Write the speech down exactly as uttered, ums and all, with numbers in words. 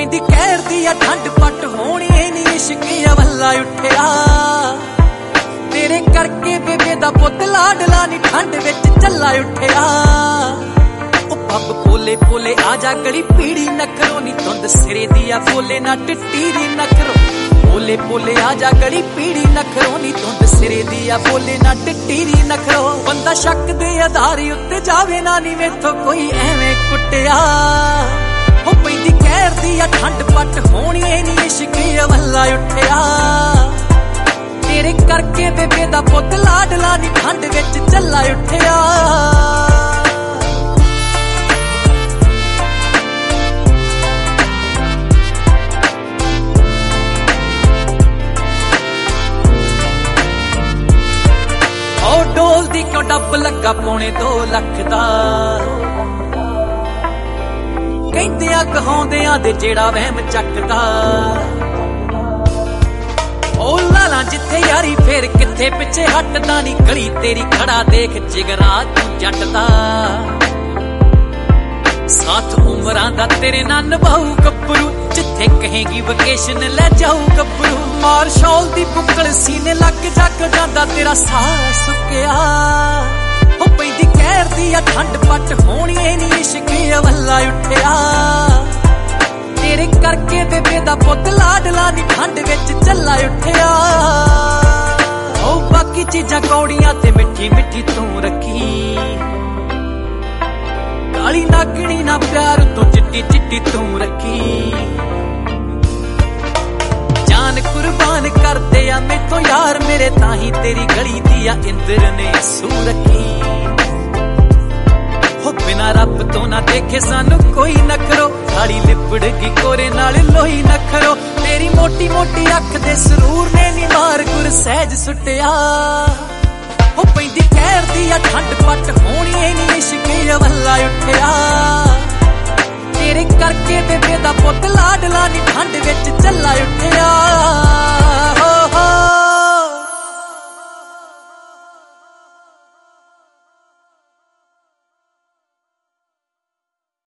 ਪੈਂਦੀ ਕਹਿਰ ਦੀ ਆ ਠੰਡ ਪੱਟ ਹੋਣੀ ਏ ਨੀ ਇਸ਼ਕ ਵੱਲਾ ਉੱਠਿਆ ਤੇਰੇ ਕਰਕੇ ਬੇਬੇ ਦਾ ਪੁੱਤ ਲਾਡਲਾ ਨੀ ਠੰਡ ਵਿੱਚ ਚੱਲਾ ਉੱਠਿਆ ਉਹ ਪੱਬ ਪੋਲੇ ਪੋਲੇ ਆ ਜਾ ਗਲੀ ਪੀੜੀ ਨਖਰੋ ਨੀ ਧੁੰਦ ਸਿਰੇ ਦੀ ਆ ਫੋਲੇ ਨਾ ਟਿੱਟੀ ਦੀ ਨਖਰੋ ਪੋਲੇ ਪੋਲੇ ਆ ਜਾ ਗਲੀ ਪੀੜੀ ਨਖਰੋ ਨੀ ਧੁੰਦ ਸਿਰੇ ਦੀ ਆ ਫੋਲੇ ਨਾ ਟਿੱਟੀ ਦੀ ਨਖਰੋ ਬੰਦਾ ਸ਼ੱਕ ਦੇ ਆਧਾਰ ਉੱਤੇ ਜਾਵੇ ਨਾ ਨੀ ਮੈਥੋਂ ਕੋਈ ਐਵੇਂ ਕੁੱਟਿਆ ਹੋ ਪੈਂਦੀ ਕਹਿਰ ਦੀ ਆ ਠੰਡ ਪੱਟ ਹੋਣੀ ਏ ਨੀ ਇਸ਼ਕ ਵੱਲਾ ਉੱਠਿਆ ਤੇਰੇ ਕਰਕੇ ਬੇਬੇ ਦਾ ਪੁੱਤ ਲਾਡਲਾ ਨੀ ਠੰਡ ਵਿੱਚ ਚੱਲਾ ਉੱਠਿਆ ਉਹ ਡੋਲ ਦੀ ਕਿਉਂ ਡੱਬ ਲੱਗਾ ਪੌਣੇ ਦੋ ਲੱਖ ਦਾ ਕਹਿੰਦਿਆਂ ਕਹਾਉਂਦਿਆਂ ਦੇ ਜਿਹੜਾ ਵਹਿਮ ਚੱਕਦਾ ਉਹ ਲਾਲਾ ਜਿੱਥੇ ਯਾਰੀ ਫੇਰ ਕਿੱਥੇ ਪਿੱਛੇ ਹਟਦਾ ਨੀ ਗਲੀ ਤੇਰੀ ਖੜਾ ਦੇਖ ਜਿਗਰਾ ਤੂੰ ਜੱਟ ਦਾ ਸਾਥ ਉਮਰਾਂ ਦਾ ਤੇਰੇ ਨਾਲ ਨਿਭਾਊ ਗੱਭਰੂ ਜਿੱਥੇ ਕਹੇਗੀ ਵਕੇਸ਼ਨ ਲੈ ਜਾਊ ਗੱਭਰੂ ਮਾਰ ਸ਼ੌਲ ਦੀ ਬੁੱਕਲ ਸੀਨੇ ਲੱਗ ਜੱਗ ਜਾਂਦਾ ਤੇਰਾ ਸਾਹ ਸੁੱਕਿਆ ਹੋ ਪੈਂਦੀ ਕਹਿਰ ਦੀ ਆ ਠੰਡ ਪੱਟ ਹੋਣੀ ਏ ਨੀ ਇਸ਼ਕ ਵੱਲਾ ਉੱਠਿਆ ਤੇਰੇ ਕਰਕੇ ਬੇਬੇ ਦਾ ਪੁੱਤ ਲਾਡਲਾ ਨੀ ਠੰਡ ਵਿੱਚ ਚੱਲਾ ਉੱਠਿਆ ਉਹ ਬਾਕੀ ਚੀਜ਼ਾਂ ਕੌੜੀਆਂ ਤੇ ਮਿੱਠੀ ਮਿੱਠੀ ਤੂੰ ਰੱਖੀ ਕਾਲੀ ਨਾਗਣੀ ਨਾ ਪਿਆਰ ਤੋਂ ਚਿੱਟੀ ਚਿੱਟੀ ਤੂੰ ਰੱਖੀ ਜਾਨ ਕੁਰਬਾਨ ਕਰਦੇ ਆ ਮੈਥੋਂ ਯਾਰ ਮੇਰੇ ਤਾਂ ਹੀ ਤੇਰੀ ਗਲੀ ਦੀ ਆ ਇੰਦਰ ਨੇ ਸੂ ਰੱਖੀ ਹੋ ਬਿਨਾ ਰੱਬ ਤੋਂ ਨਾ ਦੇਖੇ ਸਾਨੂੰ ਕੋਈ ਨਖਰੋ ਸਾੜੀ ਲਿਪੜ ਗਈ ਕੋਰੇ ਨਾਲ ਲੋਈ ਨਖਰੋ ਤੇਰੀ ਮੋਟੀ ਮੋਟੀ ਅੱਖ ਦੇ ਸਰੂਰ ਨੇ ਨੀ ਮਾਰ ਗੁਰ ਸਹਿਜ ਸੁੱਟਿਆ ਹੋ ਪੈਂਦੀ ਕਹਿਰ ਦੀ ਆ ਠੰਡ ਪੱਟ ਹੋਣੀ ਏ ਨੀ ਇਸ਼ਕ ਵੱਲਾ ਉੱਠਿਆ ਤੇਰੇ ਕਰਕੇ ਬੇਬੇ ਦਾ ਪੁੱਤ ਲਾਡਲਾ ਨੀ ਠੰਡ ਵਿੱਚ ਚੱਲਾ ਉੱਠਿਆ